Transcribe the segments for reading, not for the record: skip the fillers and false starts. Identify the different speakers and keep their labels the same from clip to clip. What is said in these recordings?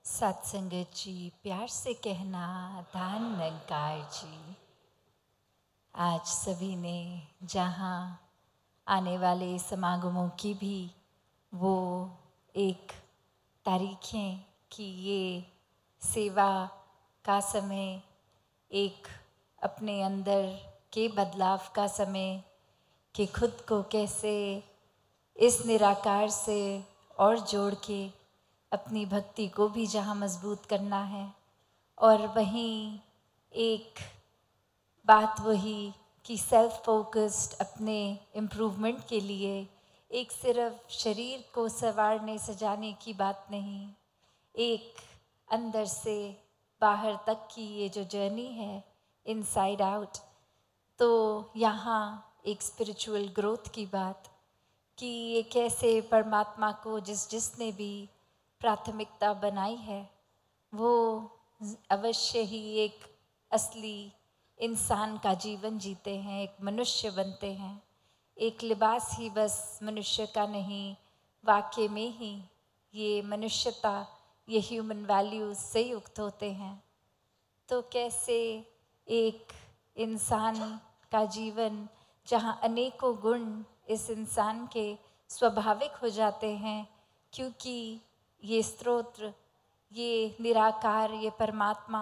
Speaker 1: सत्संगत जी, प्यार से कहना दान निरंकार जी। आज सभी ने जहाँ आने वाले समागमों की भी वो एक तारीखें कि ये सेवा का समय, एक अपने अंदर के बदलाव का समय, कि खुद को कैसे इस निराकार से और जोड़ के अपनी भक्ति को भी जहाँ मजबूत करना है। और वहीं एक बात वही कि सेल्फ फोकस्ड अपने इम्प्रूवमेंट के लिए एक सिर्फ शरीर को संवारने सजाने की बात नहीं, एक अंदर से बाहर तक की ये जो जर्नी है इनसाइड आउट, तो यहाँ एक स्पिरिचुअल ग्रोथ की बात कि ये कैसे परमात्मा को जिसने भी प्राथमिकता बनाई है वो अवश्य ही एक असली इंसान का जीवन जीते हैं, एक मनुष्य बनते हैं। एक लिबास ही बस मनुष्य का नहीं, वाकई में ही ये मनुष्यता, ये ह्यूमन वैल्यूज से युक्त होते हैं। तो कैसे एक इंसान का जीवन जहाँ अनेकों गुण इस इंसान के स्वाभाविक हो जाते हैं, क्योंकि ये स्तोत्र, ये निराकार, ये परमात्मा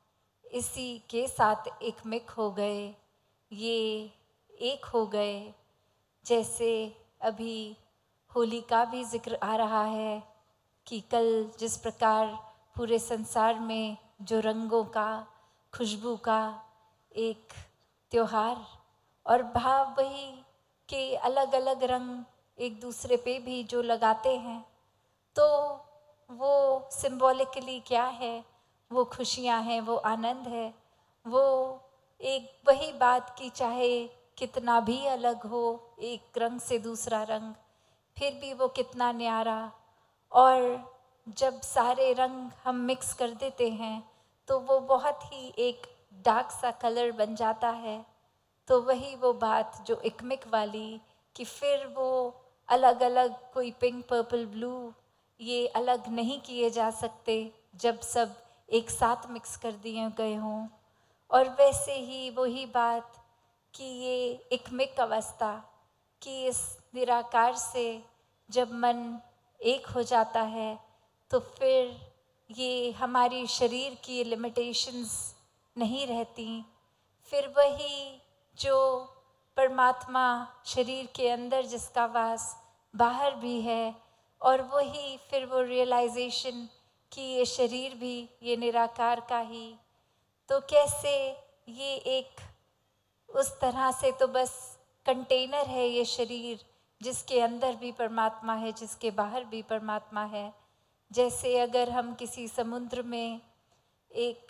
Speaker 1: इसी के साथ एक मिक हो गए, ये एक हो गए। जैसे अभी होली का भी जिक्र आ रहा है कि कल जिस प्रकार पूरे संसार में जो रंगों का, खुशबू का एक त्योहार और भाव वही के अलग अलग रंग एक दूसरे पे भी जो लगाते हैं, तो वो सिंबॉलिकली क्या है, वो खुशियाँ हैं, वो आनंद है, वो एक वही बात की चाहे कितना भी अलग हो एक रंग से दूसरा रंग, फिर भी वो कितना न्यारा। और जब सारे रंग हम मिक्स कर देते हैं तो वो बहुत ही एक डार्क सा कलर बन जाता है। तो वही वो बात जो इकमिक वाली कि फिर वो अलग अलग कोई पिंक, पर्पल, ब्लू ये अलग नहीं किए जा सकते जब सब एक साथ मिक्स कर दिए गए हों। और वैसे ही वही बात कि ये इकमिक अवस्था कि इस निराकार से जब मन एक हो जाता है तो फिर ये हमारी शरीर की लिमिटेशंस नहीं रहती। फिर वही जो परमात्मा शरीर के अंदर जिसका वास बाहर भी है, और वही फिर वो रियलाइजेशन कि ये शरीर भी ये निराकार का ही। तो कैसे ये एक उस तरह से तो बस कंटेनर है ये शरीर, जिसके अंदर भी परमात्मा है, जिसके बाहर भी परमात्मा है। जैसे अगर हम किसी समुद्र में एक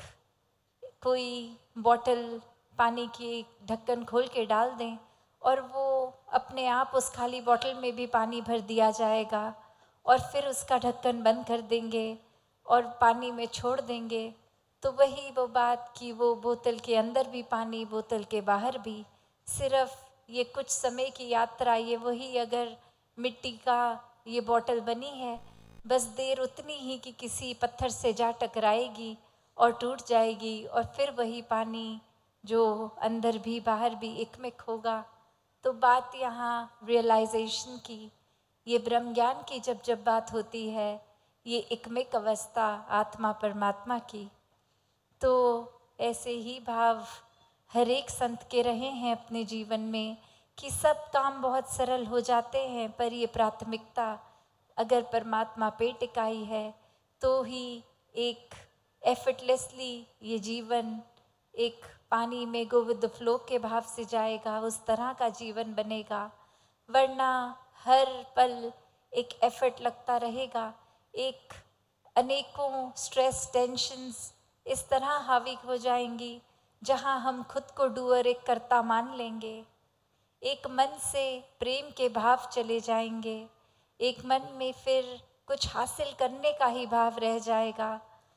Speaker 1: कोई बॉटल पानी की ढक्कन खोल के डाल दें और वो अपने आप उस खाली बॉटल में भी पानी भर दिया जाएगा, और फिर उसका ढक्कन बंद कर देंगे और पानी में छोड़ देंगे, तो वही वो बात कि वो बोतल के अंदर भी पानी, बोतल के बाहर भी, सिर्फ ये कुछ समय की यात्रा, ये वही अगर मिट्टी का ये बॉटल बनी है, बस देर उतनी ही कि किसी पत्थर से जा टकराएगी और टूट जाएगी, और फिर वही पानी जो अंदर भी बाहर भी एकमिक होगा। तो बात यहाँ रियलाइजेशन की, ये ब्रह्म ज्ञान की जब जब बात होती है, ये एकमिक अवस्था आत्मा परमात्मा की, तो ऐसे ही भाव हर एक संत के रहे हैं अपने जीवन में कि सब काम बहुत सरल हो जाते हैं, पर ये प्राथमिकता अगर परमात्मा पे टिकाई है तो ही एक एफर्टलेसली ये जीवन एक पानी में गो विद द फ्लो के भाव से जाएगा, उस तरह का जीवन बनेगा। वरना हर पल एक एफर्ट लगता रहेगा, एक अनेकों स्ट्रेस, टेंशन्स इस तरह हावी हो जाएंगी जहाँ हम खुद को डूअर एक कर्ता मान लेंगे। एक मन से प्रेम के भाव चले जाएंगे, एक मन में फिर कुछ हासिल करने का ही भाव रह जाएगा।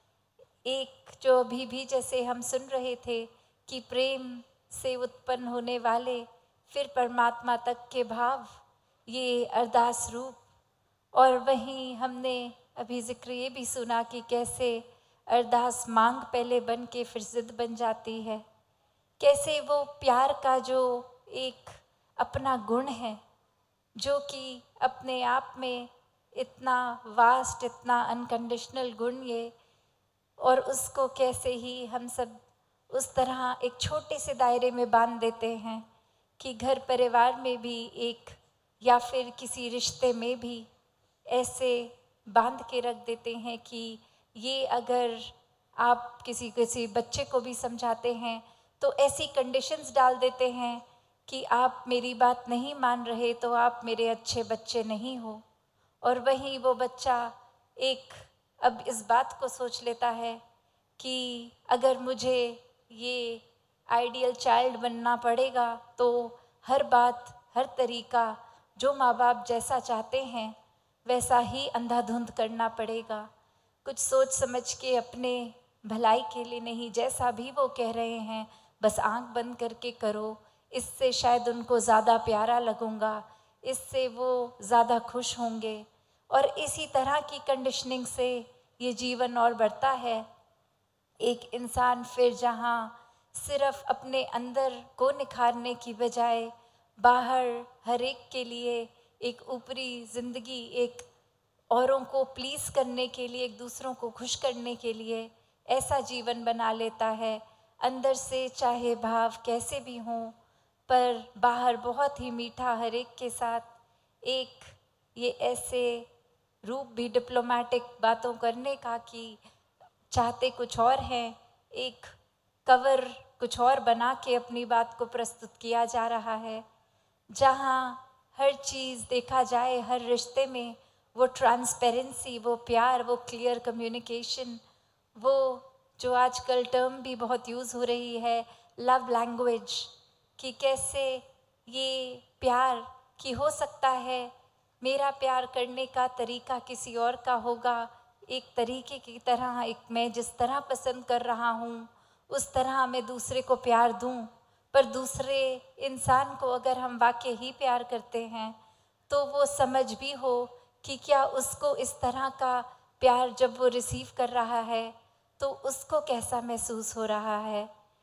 Speaker 1: एक जो अभी भी जैसे हम सुन रहे थे कि प्रेम से उत्पन्न होने वाले फिर परमात्मा तक के भाव, ये अरदास रूप। और वहीं हमने अभी जिक्र ये भी सुना कि कैसे अरदास मांग पहले बन के फिर जिद बन जाती है। कैसे वो प्यार का जो एक अपना गुण है, जो कि अपने आप में इतना वास्ट, इतना अनकंडीशनल गुण ये, और उसको कैसे ही हम सब उस तरह एक छोटे से दायरे में बांध देते हैं कि घर परिवार में भी एक, या फिर किसी रिश्ते में भी ऐसे बांध के रख देते हैं कि ये अगर आप किसी बच्चे को भी समझाते हैं तो ऐसी कंडीशंस डाल देते हैं कि आप मेरी बात नहीं मान रहे तो आप मेरे अच्छे बच्चे नहीं हो। और वहीं वो बच्चा एक अब इस बात को सोच लेता है कि अगर मुझे ये आइडियल चाइल्ड बनना पड़ेगा तो हर बात, हर तरीका जो माँ बाप जैसा चाहते हैं वैसा ही अंधाधुंध करना पड़ेगा। कुछ सोच समझ के, अपने भलाई के लिए नहीं, जैसा भी वो कह रहे हैं बस आंख बंद करके करो, इससे शायद उनको ज़्यादा प्यारा लगूंगा, इससे वो ज़्यादा खुश होंगे। और इसी तरह की कंडीशनिंग से ये जीवन और बढ़ता है। एक इंसान फिर जहाँ सिर्फ अपने अंदर को निखारने की बजाय बाहर हर एक के लिए एक ऊपरी ज़िंदगी, एक औरों को प्लीज़ करने के लिए, एक दूसरों को खुश करने के लिए ऐसा जीवन बना लेता है। अंदर से चाहे भाव कैसे भी हों, पर बाहर बहुत ही मीठा हर एक के साथ एक ये ऐसे रूप भी डिप्लोमेटिक बातों करने का कि चाहते कुछ और हैं, एक कवर कुछ और बना के अपनी बात को प्रस्तुत किया जा रहा है। जहाँ हर चीज़ देखा जाए, हर रिश्ते में वो ट्रांसपेरेंसी, वो प्यार, वो क्लियर कम्युनिकेशन, वो जो आजकल टर्म भी बहुत यूज़ हो रही है लव लैंग्वेज, कि कैसे ये प्यार कि हो सकता है मेरा प्यार करने का तरीका किसी और का होगा, एक तरीके की तरह, एक मैं जिस तरह पसंद कर रहा हूँ उस तरह मैं दूसरे को प्यार दूँ। पर दूसरे इंसान को अगर हम वाकई ही प्यार करते हैं तो वो समझ भी हो कि क्या उसको इस तरह का प्यार जब वो रिसीव कर रहा है तो उसको कैसा महसूस हो रहा है।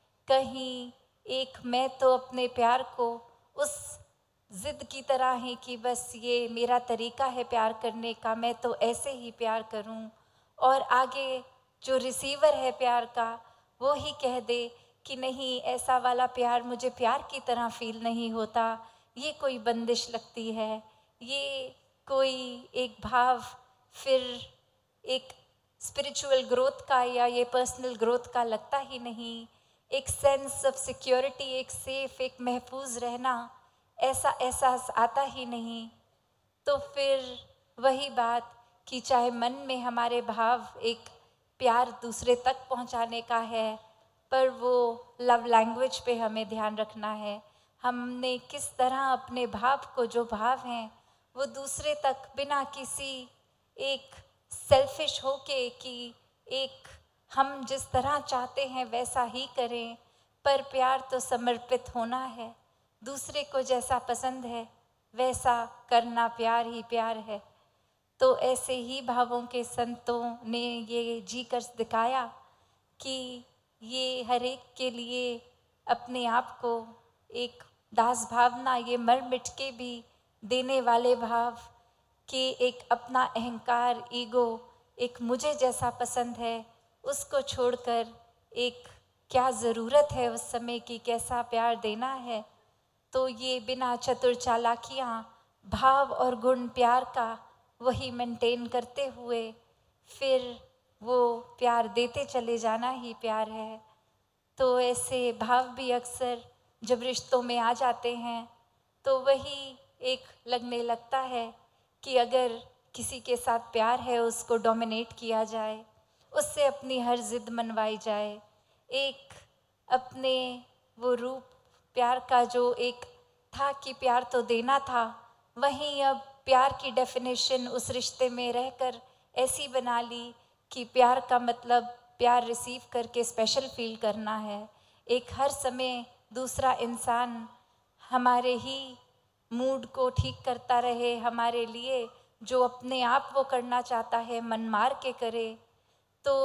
Speaker 1: कहीं एक मैं तो अपने प्यार को उस ज़िद की तरह ही कि बस ये मेरा तरीका है प्यार करने का, मैं तो ऐसे ही प्यार करूं, और आगे जो रिसीवर है प्यार का वो ही कह दे कि नहीं, ऐसा वाला प्यार मुझे प्यार की तरह फील नहीं होता, ये कोई बंदिश लगती है, ये कोई एक भाव फिर एक स्पिरिचुअल ग्रोथ का या ये पर्सनल ग्रोथ का लगता ही नहीं। एक सेंस ऑफ सिक्योरिटी, एक सेफ, एक महफूज रहना, ऐसा एहसास आता ही नहीं। तो फिर वही बात कि चाहे मन में हमारे भाव एक प्यार दूसरे तक पहुंचाने का है, पर वो लव लैंग्वेज पे हमें ध्यान रखना है। हमने किस तरह अपने भाव को, जो भाव हैं वो दूसरे तक बिना किसी एक सेल्फिश होके कि एक हम जिस तरह चाहते हैं वैसा ही करें, पर प्यार तो समर्पित होना है, दूसरे को जैसा पसंद है वैसा करना प्यार ही प्यार है। तो ऐसे ही भावों के संतों ने ये जी कर दिखाया कि ये हर एक के लिए अपने आप को एक दास भावना, ये मर मिट के भी देने वाले भाव कि एक अपना अहंकार, ईगो, एक मुझे जैसा पसंद है उसको छोड़कर एक क्या ज़रूरत है उस समय की, कैसा प्यार देना है। तो ये बिना चतुर चालाकियाँ भाव और गुण प्यार का वही मेंटेन करते हुए फिर वो प्यार देते चले जाना ही प्यार है। तो ऐसे भाव भी अक्सर जब रिश्तों में आ जाते हैं तो वही एक लगने लगता है कि अगर किसी के साथ प्यार है उसको डोमिनेट किया जाए, उससे अपनी हर जिद मनवाई जाए, एक अपने वो रूप प्यार का जो एक था कि प्यार तो देना था, वहीं अब प्यार की डेफिनेशन उस रिश्ते में रहकर ऐसी बना ली कि प्यार का मतलब प्यार रिसीव करके स्पेशल फील करना है। एक हर समय दूसरा इंसान हमारे ही मूड को ठीक करता रहे, हमारे लिए जो अपने आप वो करना चाहता है मन मार के करे। तो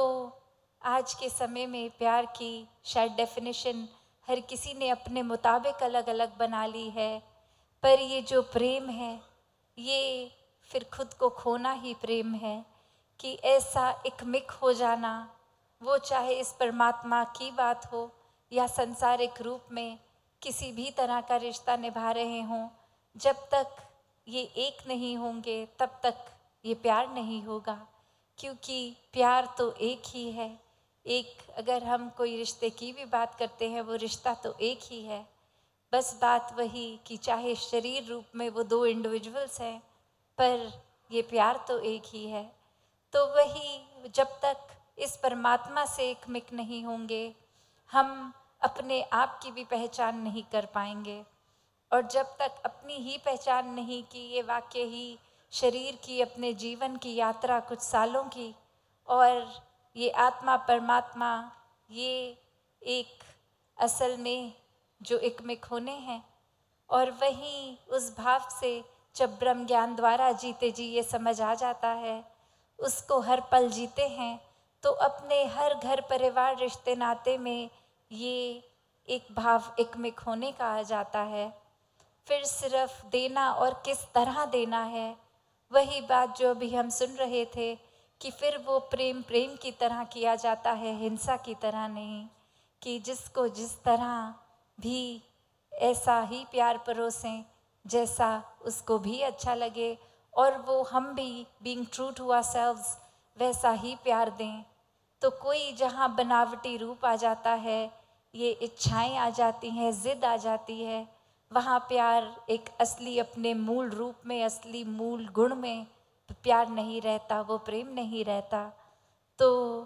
Speaker 1: आज के समय में प्यार की शायद डेफिनेशन हर किसी ने अपने मुताबिक अलग अलग बना ली है, पर ये जो प्रेम है ये फिर खुद को खोना ही प्रेम है। कि ऐसा एकमिक हो जाना, वो चाहे इस परमात्मा की बात हो या संसारिक रूप में किसी भी तरह का रिश्ता निभा रहे हों, जब तक ये एक नहीं होंगे तब तक ये प्यार नहीं होगा। क्योंकि प्यार तो एक ही है। एक अगर हम कोई रिश्ते की भी बात करते हैं, वो रिश्ता तो एक ही है। बस बात वही कि चाहे शरीर रूप में वो दो इंडिविजुअल्स हैं, पर ये प्यार तो एक ही है। तो वही जब तक इस परमात्मा से एकमिक नहीं होंगे, हम अपने आप की भी पहचान नहीं कर पाएंगे। और जब तक अपनी ही पहचान नहीं की, ये वाकई ही शरीर की अपने जीवन की यात्रा कुछ सालों की, और ये आत्मा परमात्मा ये एक असल में जो एकमिक होने हैं। और वहीं उस भाव से जब ब्रह्म ज्ञान द्वारा जीते जी ये समझ आ जाता है, उसको हर पल जीते हैं, तो अपने हर घर परिवार रिश्ते नाते में ये एक भाव एकमिक होने का आ जाता है। फिर सिर्फ देना और किस तरह देना है, वही बात जो अभी हम सुन रहे थे कि फिर वो प्रेम प्रेम की तरह किया जाता है, हिंसा की तरह नहीं। कि जिसको जिस तरह भी ऐसा ही प्यार परोसें जैसा उसको भी अच्छा लगे, और वो हम भी बीइंग ट्रू टू आवरसेल्व्स वैसा ही प्यार दें। तो कोई जहाँ बनावटी रूप आ जाता है, ये इच्छाएं आ जाती हैं, ज़िद आ जाती है, वहाँ प्यार एक असली अपने मूल रूप में, असली मूल गुण में प्यार नहीं रहता, वो प्रेम नहीं रहता। तो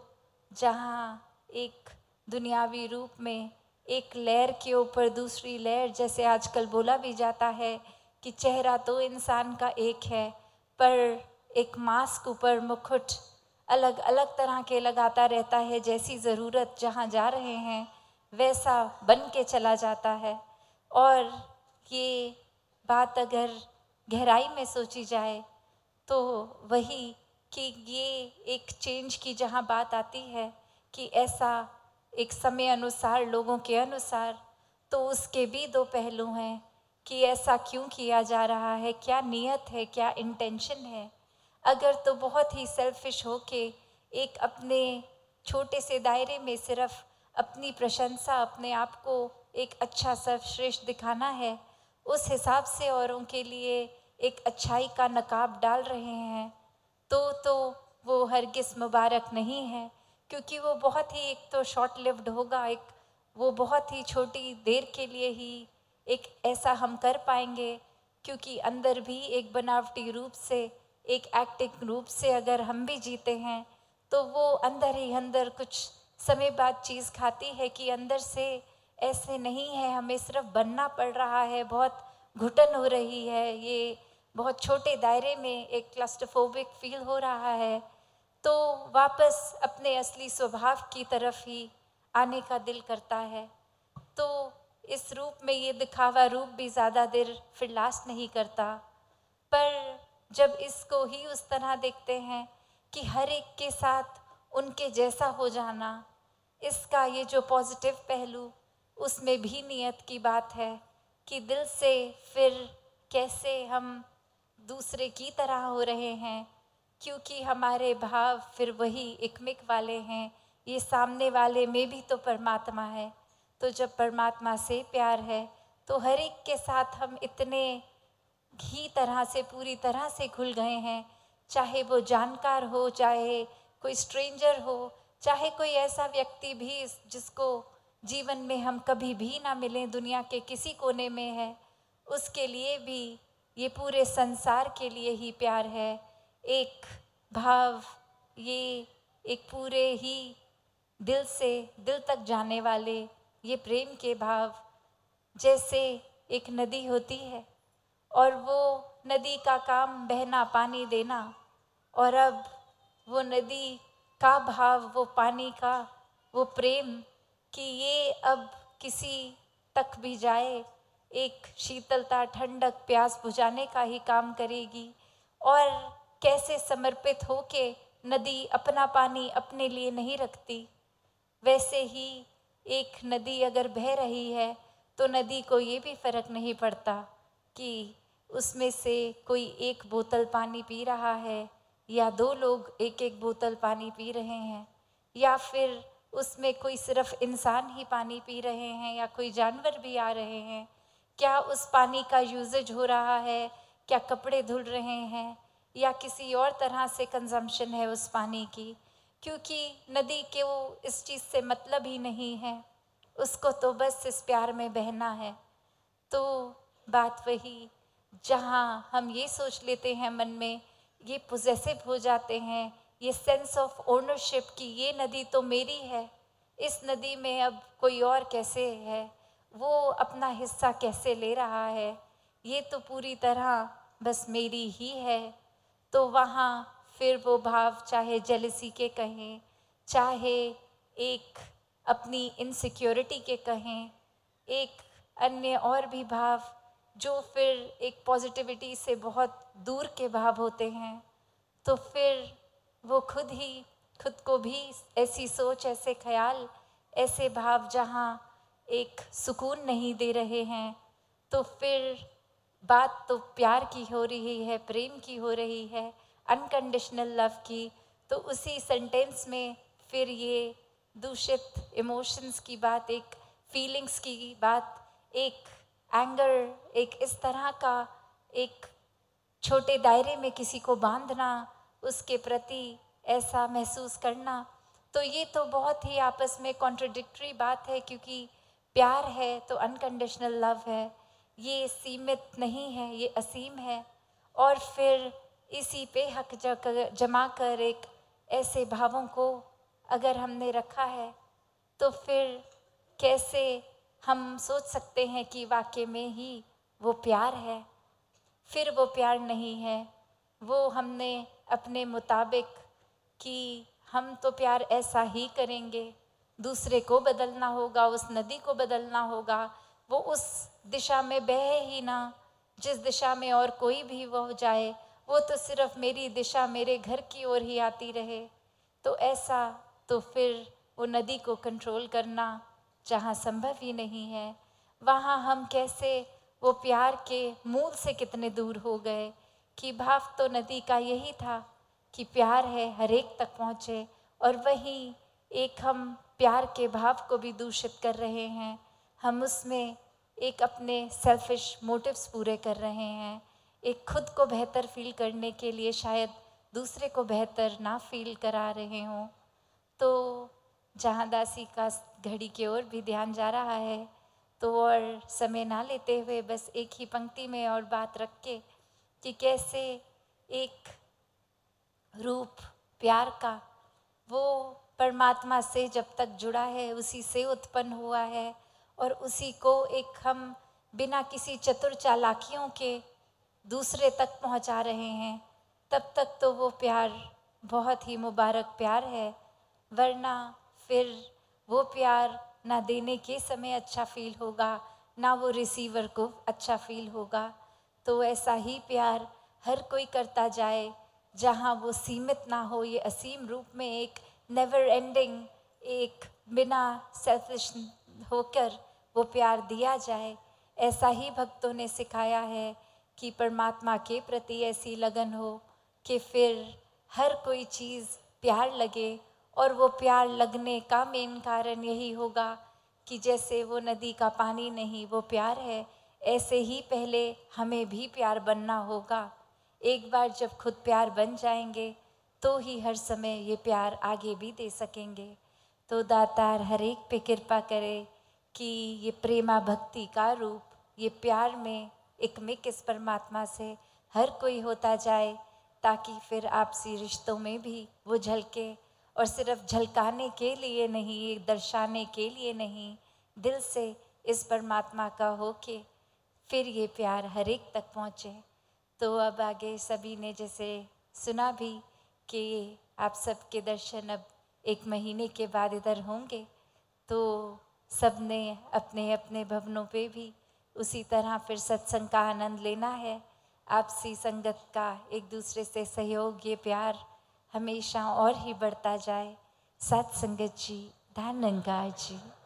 Speaker 1: जहाँ एक दुनियावी रूप में एक लेयर के ऊपर दूसरी लेयर, जैसे आजकल बोला भी जाता है कि चेहरा तो इंसान का एक है, पर एक मास्क ऊपर मुकुट अलग अलग तरह के लगाता रहता है, जैसी ज़रूरत जहाँ जा रहे हैं वैसा बन के चला जाता है। और ये बात अगर गहराई में सोची जाए तो वही कि ये एक चेंज की जहाँ बात आती है कि ऐसा एक समय अनुसार, लोगों के अनुसार, तो उसके भी दो पहलू हैं कि ऐसा क्यों किया जा रहा है, क्या नीयत है, क्या इंटेंशन है। अगर तो बहुत ही सेल्फिश हो के एक अपने छोटे से दायरे में सिर्फ अपनी प्रशंसा, अपने आप को एक अच्छा सर्वश्रेष्ठ दिखाना है, उस हिसाब से औरों के लिए एक अच्छाई का नकाब डाल रहे हैं, तो वो हरगिज़ मुबारक नहीं है। क्योंकि वो बहुत ही एक तो शॉर्ट लिव्ड होगा, एक वो बहुत ही छोटी देर के लिए ही एक ऐसा हम कर पाएंगे। क्योंकि अंदर भी एक बनावटी रूप से, एक एक्टिंग रूप से अगर हम भी जीते हैं, तो वो अंदर ही अंदर कुछ समय बाद चीज़ खाती है कि अंदर से ऐसे नहीं है, हमें सिर्फ बनना पड़ रहा है, बहुत घुटन हो रही है, ये बहुत छोटे दायरे में एक क्लस्टरफोबिक फील हो रहा है। तो वापस अपने असली स्वभाव की तरफ ही आने का दिल करता है। तो इस रूप में ये दिखावा रूप भी ज़्यादा देर फिर लास्ट नहीं करता। पर जब इसको ही उस तरह देखते हैं कि हर एक के साथ उनके जैसा हो जाना, इसका ये जो पॉजिटिव पहलू, उसमें भी नियत की बात है कि दिल से फिर कैसे हम दूसरे की तरह हो रहे हैं। क्योंकि हमारे भाव फिर वही एकमिक वाले हैं, ये सामने वाले में भी तो परमात्मा है। तो जब परमात्मा से प्यार है, तो हर एक के साथ हम इतने ही तरह से, पूरी तरह से खुल गए हैं, चाहे वो जानकार हो, चाहे कोई स्ट्रेंजर हो, चाहे कोई ऐसा व्यक्ति भी जिसको जीवन में हम कभी भी ना मिलें, दुनिया के किसी कोने में है, उसके लिए भी ये पूरे संसार के लिए ही प्यार है। एक भाव, ये एक पूरे ही दिल से दिल तक जाने वाले ये प्रेम के भाव, जैसे एक नदी होती है और वो नदी का काम बहना, पानी देना, और अब वो नदी का भाव, वो पानी का वो प्रेम कि ये अब किसी तक भी जाए, एक शीतलता, ठंडक, प्यास बुझाने का ही काम करेगी। और कैसे समर्पित होके नदी अपना पानी अपने लिए नहीं रखती, वैसे ही एक नदी अगर बह रही है तो नदी को ये भी फर्क नहीं पड़ता कि उसमें से कोई एक बोतल पानी पी रहा है या दो लोग एक एक बोतल पानी पी रहे हैं, या फिर उसमें कोई सिर्फ इंसान ही पानी पी रहे हैं या कोई जानवर भी आ रहे हैं। क्या उस पानी का यूजेज हो रहा है, क्या कपड़े धुल रहे हैं या किसी और तरह से कंजम्पशन है उस पानी की, क्योंकि नदी के वो इस चीज़ से मतलब ही नहीं है, उसको तो बस इस प्यार में बहना है। तो बात वही, जहाँ हम ये सोच लेते हैं मन में, ये पोजेसिव हो जाते हैं, ये सेंस ऑफ ओनरशिप कि ये नदी तो मेरी है, इस नदी में अब कोई और कैसे है, वो अपना हिस्सा कैसे ले रहा है, ये तो पूरी तरह बस मेरी ही है। तो वहाँ फिर वो भाव चाहे जेलसी के कहें, चाहे एक अपनी इनसिक्योरिटी के कहें, एक अन्य और भी भाव जो फिर एक पॉजिटिविटी से बहुत दूर के भाव होते हैं, तो फिर वो खुद को भी ऐसी सोच, ऐसे ख्याल, ऐसे भाव जहाँ एक सुकून नहीं दे रहे हैं, तो फिर बात तो प्यार की हो रही है, प्रेम की हो रही है, अनकंडीशनल लव की, तो उसी सेंटेंस में फिर ये दूषित इमोशंस की बात, एक फीलिंग्स की बात, एक एंगर, एक इस तरह का एक छोटे दायरे में किसी को बांधना, उसके प्रति ऐसा महसूस करना, तो ये तो बहुत ही आपस में कॉन्ट्रडिक्टरी बात है, क्योंकि प्यार है तो अनकंडीशनल लव है, ये सीमित नहीं है, ये असीम है। और फिर इसी पे हक जमा कर एक ऐसे भावों को अगर हमने रखा है, तो फिर कैसे हम सोच सकते हैं कि वाकई में ही वो प्यार है? फिर वो प्यार नहीं है, वो हमने अपने मुताबिक कि हम तो प्यार ऐसा ही करेंगे, दूसरे को बदलना होगा, उस नदी को बदलना होगा, वो उस दिशा में बहे ही ना जिस दिशा में और कोई भी वो जाए, वो तो सिर्फ मेरी दिशा, मेरे घर की ओर ही आती रहे। तो ऐसा तो फिर वो नदी को कंट्रोल करना जहाँ संभव ही नहीं है, वहाँ हम कैसे वो प्यार के मूल से कितने दूर हो गए कि भाव तो नदी का यही था कि प्यार है हर एक तक पहुँचे, और वहीं एक हम प्यार के भाव को भी दूषित कर रहे हैं। हम उसमें एक अपने सेल्फिश मोटिव्स पूरे कर रहे हैं, एक खुद को बेहतर फील करने के लिए शायद दूसरे को बेहतर ना फील करा रहे हों। तो जहाँ दासी का घड़ी की ओर भी ध्यान जा रहा है, तो और समय ना लेते हुए बस एक ही पंक्ति में और बात रख के कि कैसे एक रूप प्यार का वो परमात्मा से जब तक जुड़ा है, उसी से उत्पन्न हुआ है, और उसी को एक हम बिना किसी चतुर चालाकियों के दूसरे तक पहुंचा रहे हैं, तब तक तो वो प्यार बहुत ही मुबारक प्यार है। वरना फिर वो प्यार ना देने के समय अच्छा फील होगा, ना वो रिसीवर को अच्छा फील होगा। तो ऐसा ही प्यार हर कोई करता जाए, जहाँ वो सीमित ना हो, ये असीम रूप में एक नेवर एंडिंग, एक बिना सेल्फिश होकर वो प्यार दिया जाए। ऐसा ही भक्तों ने सिखाया है कि परमात्मा के प्रति ऐसी लगन हो कि फिर हर कोई चीज़ प्यार लगे, और वो प्यार लगने का मेन कारण यही होगा कि जैसे वो नदी का पानी नहीं वो प्यार है, ऐसे ही पहले हमें भी प्यार बनना होगा। एक बार जब खुद प्यार बन जाएंगे तो ही हर समय ये प्यार आगे भी दे सकेंगे। तो दातार हर एक पे कृपा करे कि ये प्रेमा भक्ति का रूप, ये प्यार में एक मिक इस परमात्मा से हर कोई होता जाए, ताकि फिर आपसी रिश्तों में भी वो झलके, और सिर्फ झलकाने के लिए नहीं, दर्शाने के लिए नहीं, दिल से इस परमात्मा का हो के फिर ये प्यार हर एक तक पहुँचे। तो अब आगे सभी ने जैसे सुना भी कि आप सबके दर्शन अब 1 महीने के बाद इधर होंगे, तो सब ने अपने अपने भवनों पे भी उसी तरह फिर सत्संग का आनंद लेना है। आपसी संगत का, एक दूसरे से सहयोग, ये प्यार हमेशा और ही बढ़ता जाए। सत्संगत जी, धन निरंकार जी।